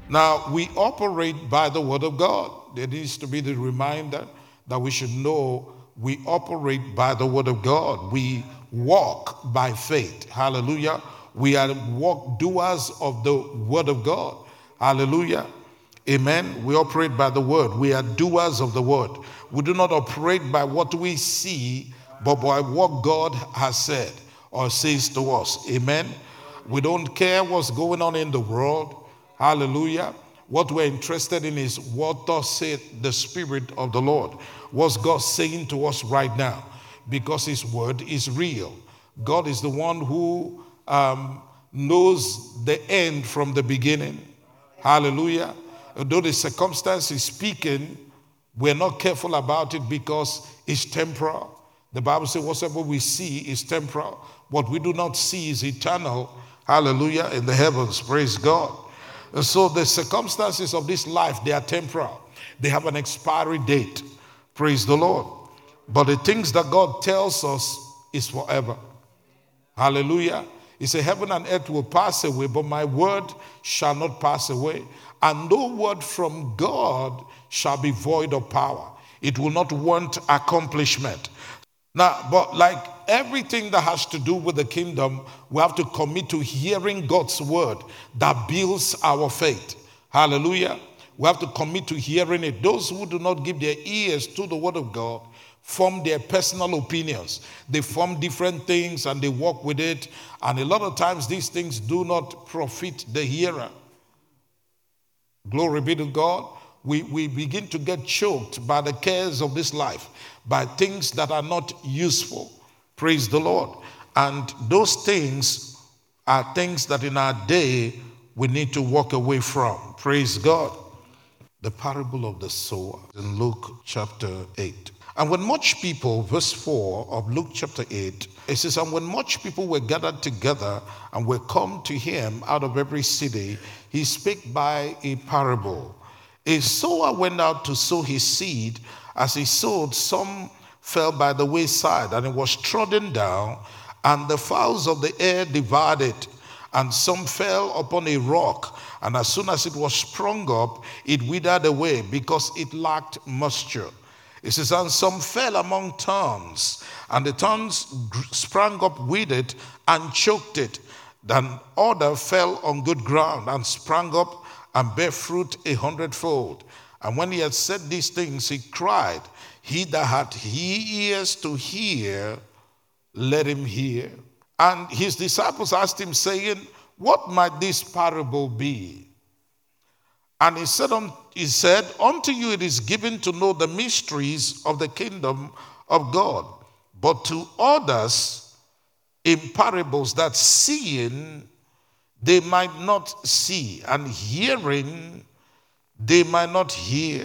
Now, we operate by the word of God. There needs to be the reminder that we should know we operate by the word of God. We walk by faith. Hallelujah. We are walk doers of the word of God. Hallelujah. Amen. We operate by the word. We are doers of the word. We do not operate by what we see, but by what God has said or says to us. Amen. We don't care what's going on in the world. Hallelujah. What we're interested in is what does say the Spirit of the Lord. What's God saying to us right now? Because His word is real. God is the one who knows the end from the beginning. Hallelujah. Though the circumstance is speaking, we're not careful about it because it's temporal. The Bible says whatever we see is temporal. What we do not see is eternal. Hallelujah. In the heavens. Praise God. And so the circumstances of this life, they are temporal. They have an expiry date. Praise the Lord. But the things that God tells us is forever. Hallelujah. He said, heaven and earth will pass away, but my word shall not pass away. And no word from God shall be void of power. It will not want accomplishment. Now, but like everything that has to do with the kingdom, we have to commit to hearing God's word that builds our faith. Hallelujah. We have to commit to hearing it. Those who do not give their ears to the word of God form their personal opinions. They form different things and they walk with it. And a lot of times these things do not profit the hearer. Glory be to God. We begin to get choked by the cares of this life, by things that are not useful. Praise the Lord. And those things are things that in our day we need to walk away from. Praise God. The parable of the sower in Luke chapter 8. And when much people, verse 4 of Luke chapter 8, it says, and when much people were gathered together and were come to him out of every city, he spake by a parable. A sower went out to sow his seed. As he sowed, some fell by the wayside, and it was trodden down, and the fowls of the air devoured it. And some fell upon a rock, and as soon as it was sprung up, it withered away, because it lacked moisture. It says, and some fell among thorns, and the thorns sprang up with it and choked it. Then other fell on good ground and sprang up and bare fruit 100-fold. And when he had said these things, he cried, he that hath ears to hear, let him hear. And his disciples asked him, saying, what might this parable be? And he said, unto you it is given to know the mysteries of the kingdom of God, but to others in parables, that seeing they might not see, and hearing they might not hear.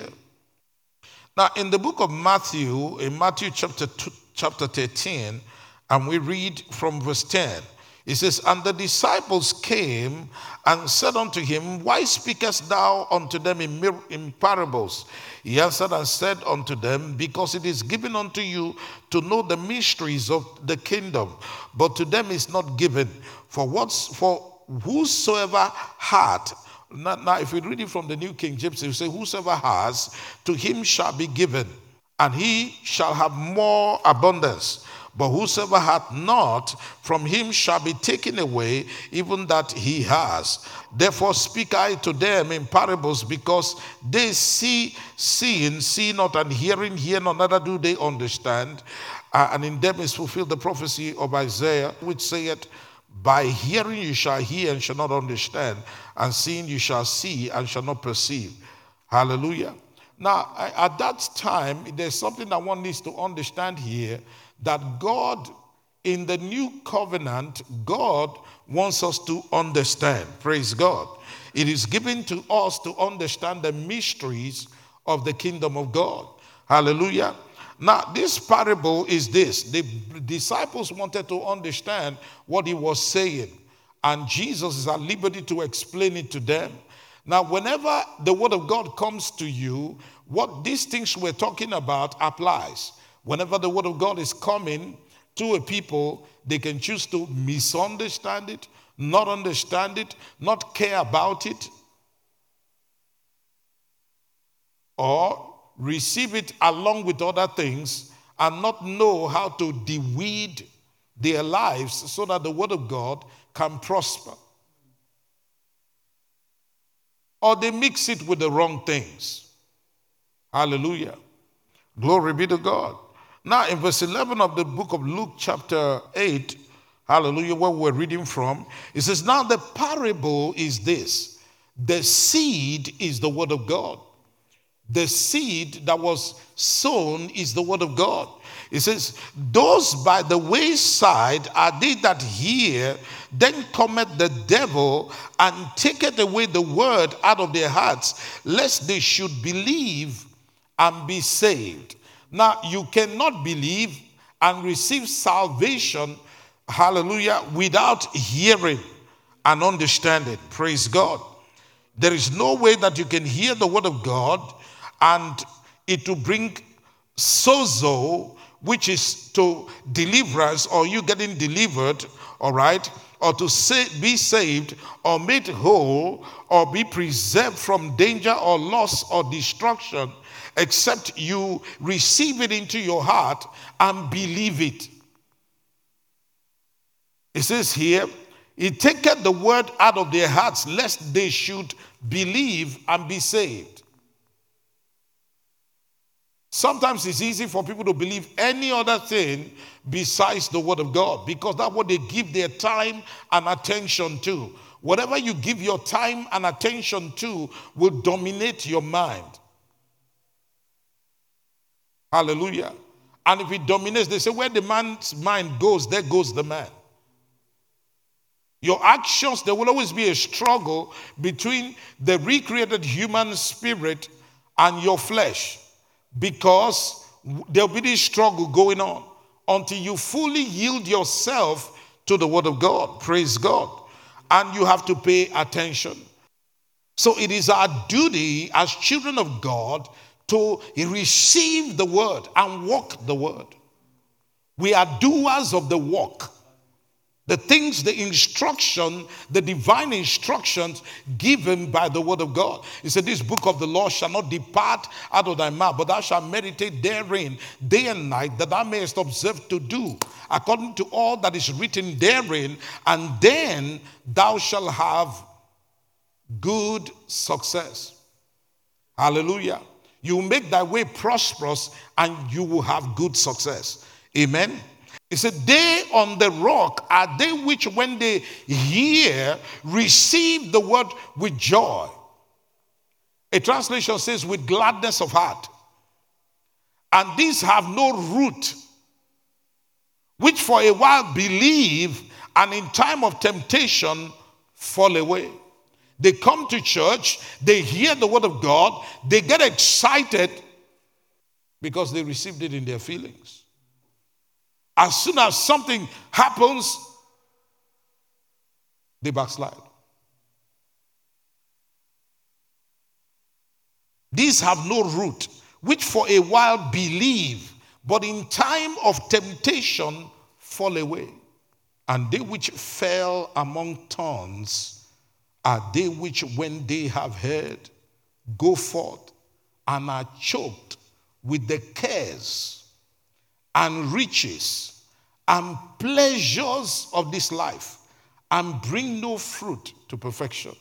Now, in the book of Matthew, in Matthew chapter 13, and we read from verse 10, it says, and the disciples came and said unto him, why speakest thou unto them in parables? He answered and said unto them, because it is given unto you to know the mysteries of the kingdom, but to them is not given. For whosoever hath, now if we read it from the New King James, it will say, whosoever has, to him shall be given, and he shall have more abundance. But whosoever hath not, from him shall be taken away even that he has. Therefore speak I to them in parables, because they seeing, see not, and hearing, hear not, neither do they understand. And in them is fulfilled the prophecy of Isaiah, which saith, by hearing you shall hear and shall not understand, and seeing you shall see and shall not perceive. Hallelujah. Now, at that time, there's something that one needs to understand here, that God, in the new covenant, God wants us to understand. Praise God. It is given to us to understand the mysteries of the kingdom of God. Hallelujah. Now, this parable is this. The disciples wanted to understand what he was saying, and Jesus is at liberty to explain it to them. Now, whenever the word of God comes to you, what these things we're talking about applies. Whenever the word of God is coming to a people, they can choose to misunderstand it, not understand it, not care about it. or receive it along with other things and not know how to deweed their lives so that the word of God can prosper. Or they mix it with the wrong things. Hallelujah. Glory be to God. Now in verse 11 of the book of Luke chapter 8, hallelujah, where we're reading from, it says, now the parable is this. The seed is the word of God. The seed that was sown is the word of God. It says, those by the wayside are they that hear, then cometh the devil and taketh away the word out of their hearts, lest they should believe and be saved. Now, you cannot believe and receive salvation, hallelujah, without hearing and understanding. Praise God. There is no way that you can hear the word of God and it will bring sozo, which is to deliverance, or you getting delivered, all right, or to be saved or made whole or be preserved from danger or loss or destruction, except you receive it into your heart and believe it. It says here, he taketh the word out of their hearts, lest they should believe and be saved. Sometimes it's easy for people to believe any other thing besides the word of God, because that's what they give their time and attention to. Whatever you give your time and attention to will dominate your mind. Hallelujah. And if it dominates, they say where the man's mind goes, there goes the man. Your actions, there will always be a struggle between the recreated human spirit and your flesh, because there'll be this struggle going on until you fully yield yourself to the word of God. Praise God. And you have to pay attention. So it is our duty as children of God to receive the word and walk the word. We are doers of the work. The things, the instruction, the divine instructions given by the word of God. He said, this book of the law shall not depart out of thy mouth, but thou shalt meditate therein day and night, that thou mayest observe to do according to all that is written therein, and then thou shalt have good success. Hallelujah. You will make thy way prosperous and you will have good success. Amen. He said, they on the rock are they which when they hear, receive the word with joy. A translation says with gladness of heart. And these have no root, which for a while believe, and in time of temptation fall away. They come to church, they hear the word of God, they get excited because they received it in their feelings. As soon as something happens, they backslide. These have no root, which for a while believe, but in time of temptation fall away. And they which fell among thorns are they which, when they have heard, go forth and are choked with the cares and riches and pleasures of this life, and bring no fruit to perfection.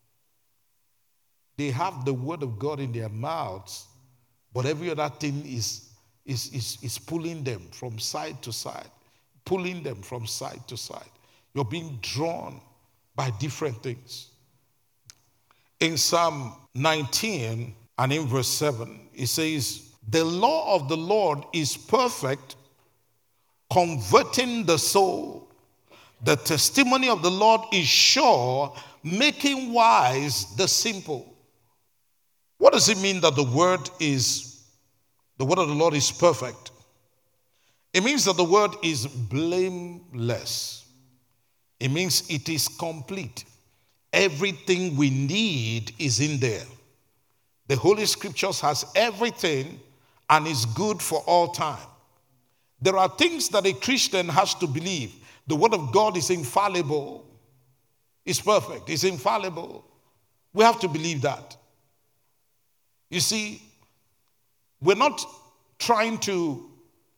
They have the word of God in their mouths, but every other thing is pulling them from side to side, pulling them from side to side. You're being drawn by different things. In Psalm 19 and in verse 7, it says, the law of the Lord is perfect, converting the soul. The testimony of the Lord is sure, making wise the simple. What does it mean that the word of the Lord is perfect? It means that the word is blameless. It means it is complete. Everything we need is in there. The Holy Scriptures has everything and is good for all time. There are things that a Christian has to believe. The word of God is infallible. It's perfect. It's infallible. We have to believe that. You see, We're not trying to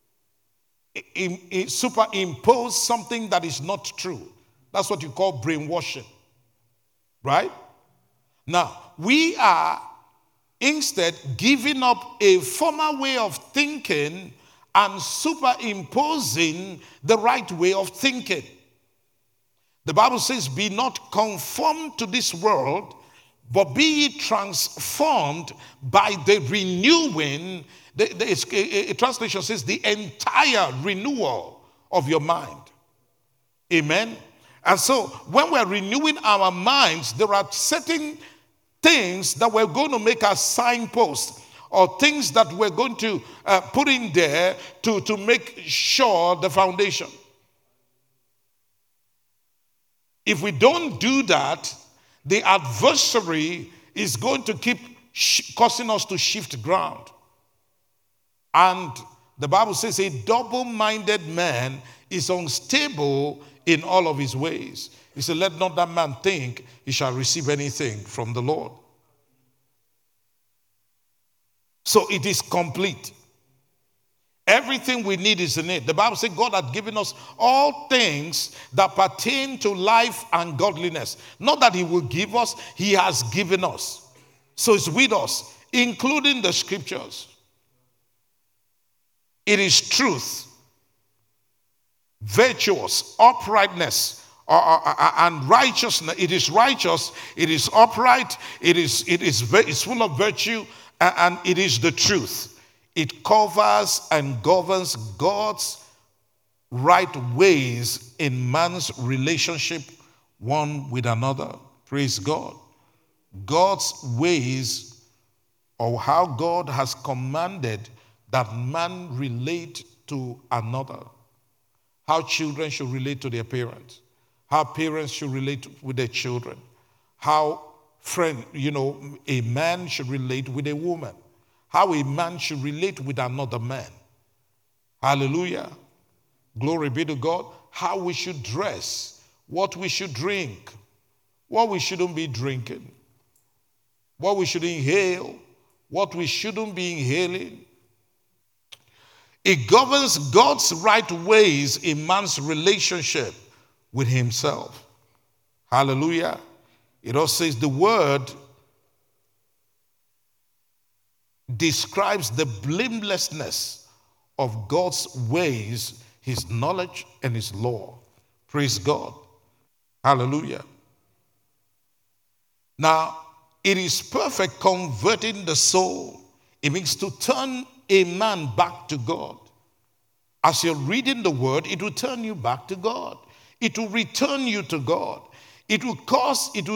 superimpose something that is not true. That's what you call brainwashing, right? Now, we are instead giving up a former way of thinking and superimposing the right way of thinking. The Bible says, be not conformed to this world, but be ye transformed by the renewing. A translation says the entire renewal of your mind. Amen. And so when we're renewing our minds, there are certain things that we're going to make as signposts, or things that we're going to put in there to make sure the foundation. If we don't do that, the adversary is going to keep causing us to shift ground. And the Bible says a double-minded man is unstable in all of his ways. He said, let not that man think he shall receive anything from the Lord. So it is complete. Everything we need is in it. The Bible says God had given us all things that pertain to life and godliness. Not that he will give us, he has given us. So it's with us, including the scriptures. It is truth, virtuous, uprightness, and righteousness. It is righteous, it is upright, it's full of virtue, and it is the truth. It covers and governs God's right ways in man's relationship one with another. Praise God. God's ways, or how God has commanded that man relate to another. How children should relate to their parents. How parents should relate with their children. How a man should relate with a woman. How a man should relate with another man. Hallelujah. Glory be to God. How we should dress. What we should drink. What we shouldn't be drinking. What we should inhale. What we shouldn't be inhaling. It governs God's right ways in man's relationship with himself. Hallelujah. It also says the word describes the blamelessness of God's ways, his knowledge, and his law. Praise God. Hallelujah. Now, it is perfect converting the soul. It means to turn a man back to God. As you're reading the word, it will turn you back to God. It will return you to God. It will cause it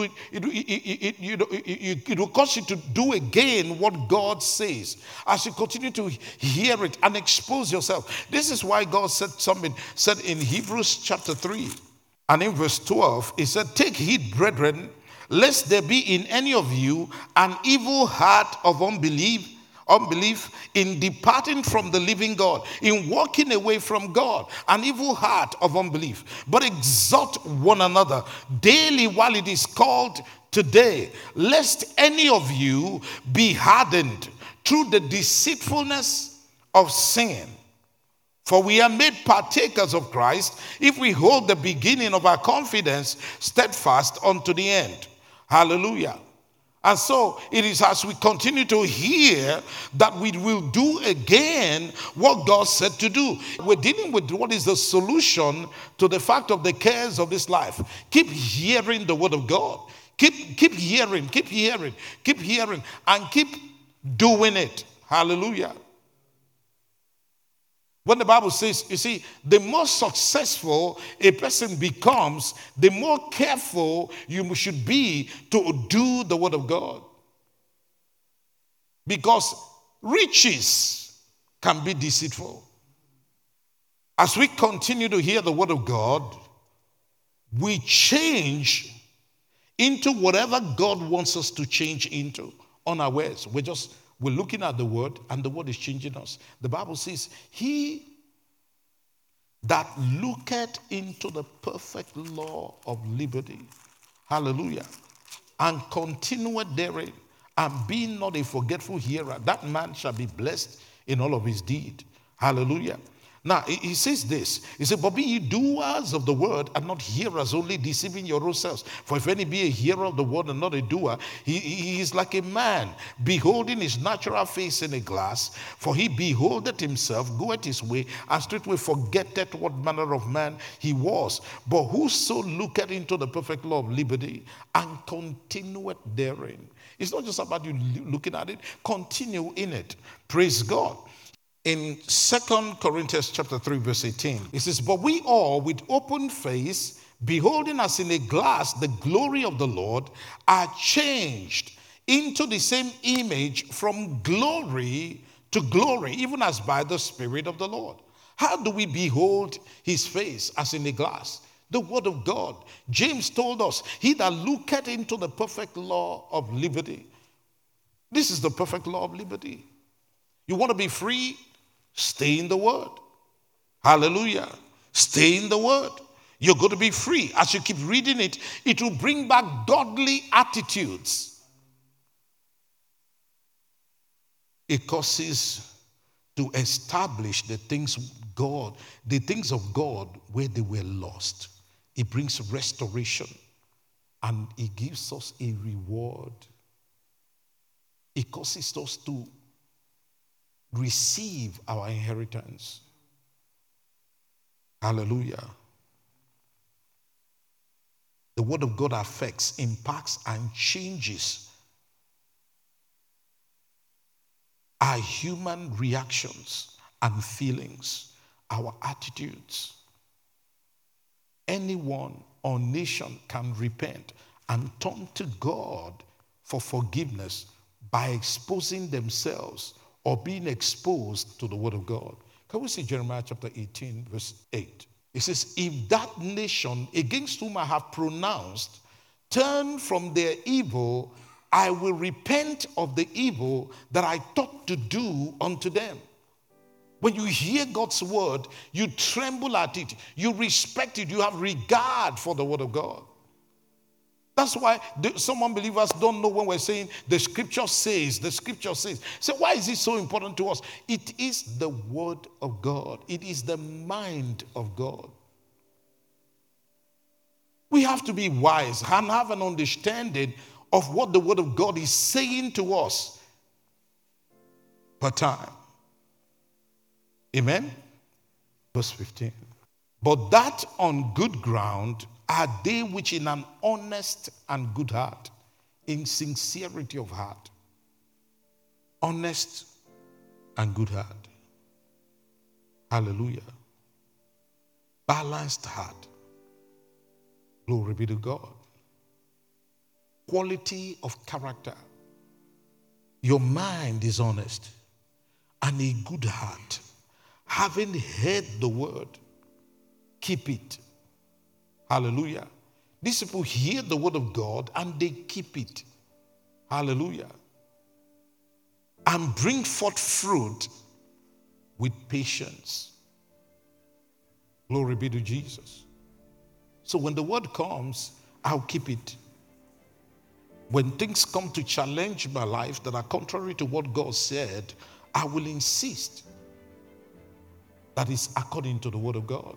will cause you to do again what God says as you continue to hear it and expose yourself. This is why God said in Hebrews chapter 3 and in verse 12, he said, take heed, brethren, lest there be in any of you an evil heart of unbelief in departing from the living God, in walking away from God, an evil heart of unbelief. But exhort one another daily while it is called today, lest any of you be hardened through the deceitfulness of sin. For we are made partakers of Christ if we hold the beginning of our confidence steadfast unto the end. Hallelujah. And so it is as we continue to hear that we will do again what God said to do. We're dealing with what is the solution to the fact of the cares of this life. Keep hearing the word of God. Keep hearing, and keep doing it. Hallelujah. When the Bible says, you see, the more successful a person becomes, the more careful you should be to do the word of God. Because riches can be deceitful. As we continue to hear the word of God, we change into whatever God wants us to change into unawares. We're looking at the word, and the word is changing us. The Bible says, he that looketh into the perfect law of liberty, hallelujah, and continueth therein, and be not a forgetful hearer, that man shall be blessed in all of his deed. Hallelujah. Now, he says this. He said, but be ye doers of the word and not hearers only, deceiving your own selves. For if any be a hearer of the word and not a doer, he is like a man beholding his natural face in a glass. For he beholdeth himself, goeth his way, and straightway forgetteth what manner of man he was. But whoso looketh into the perfect law of liberty and continueth therein. It's not just about you looking at it. Continue in it. Praise God. In 2 Corinthians chapter 3, verse 18, it says, but we all with open face, beholding as in a glass the glory of the Lord, are changed into the same image from glory to glory, even as by the Spirit of the Lord. How do we behold his face as in a glass? The word of God. James told us, he that looketh into the perfect law of liberty. This is the perfect law of liberty. You want to be free? Stay in the word. Hallelujah. Stay in the word. You're going to be free. As you keep reading it, it will bring back godly attitudes. It causes to establish the things of God where they were lost. It brings restoration and it gives us a reward. It causes us to receive our inheritance. Hallelujah. The word of God affects, impacts, and changes our human reactions and feelings, our attitudes. Anyone or nation can repent and turn to God for forgiveness by exposing themselves or being exposed to the word of God. Can we see Jeremiah chapter 18, verse 8? It says, if that nation against whom I have pronounced turn from their evil, I will repent of the evil that I thought to do unto them. When you hear God's word, you tremble at it, you respect it, you have regard for the word of God. That's why some unbelievers don't know when we're saying the scripture says, the scripture says. So why is it so important to us? It is the word of God. It is the mind of God. We have to be wise and have an understanding of what the word of God is saying to us per time. Amen? Verse 15. But that on good ground are they which in an honest and good heart, in sincerity of heart. Honest and good heart. Hallelujah. Balanced heart. Glory be to God. Quality of character. Your mind is honest and a good heart. Having heard the word, keep it. Hallelujah. These people hear the word of God and they keep it. Hallelujah. And bring forth fruit with patience. Glory be to Jesus. So when the word comes, I'll keep it. When things come to challenge my life that are contrary to what God said, I will insist that it's according to the word of God.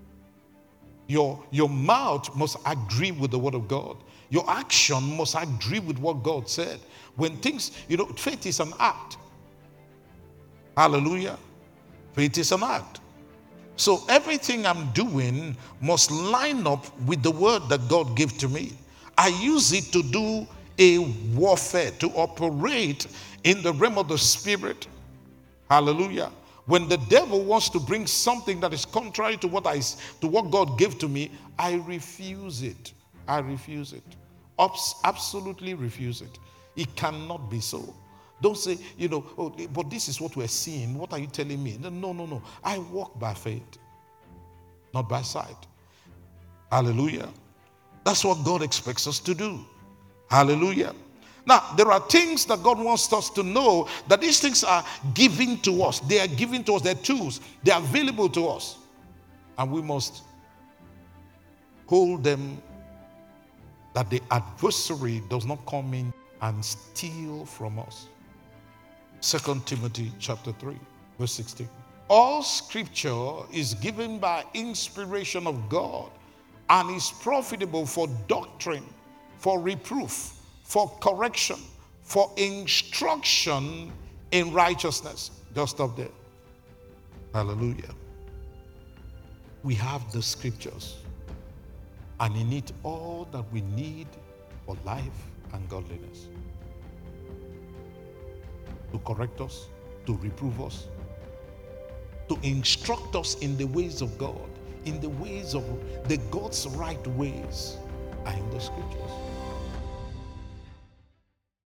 Your mouth must agree with the word of God. Your action must agree with what God said. When things, faith is an act. Hallelujah. Faith is an act. So everything I'm doing must line up with the word that God gave to me. I use it to do a warfare, to operate in the realm of the spirit. Hallelujah. When the devil wants to bring something that is contrary to what God gave to me, I refuse it. I refuse it. Absolutely refuse it. It cannot be so. Don't say, but this is what we're seeing. What are you telling me? No. I walk by faith, not by sight. Hallelujah. That's what God expects us to do. Hallelujah. Now, there are things that God wants us to know, that these things are given to us. They are given to us. They're tools. They are available to us. And we must hold them, that the adversary does not come in and steal from us. 2 Timothy chapter 3, verse 16. All scripture is given by inspiration of God and is profitable for doctrine, for reproof, for correction, for instruction in righteousness. Just stop there. Hallelujah. We have the scriptures, and in it all that we need for life and godliness. To correct us, to reprove us, to instruct us in the ways of God, in the ways of the God's right ways are in the scriptures.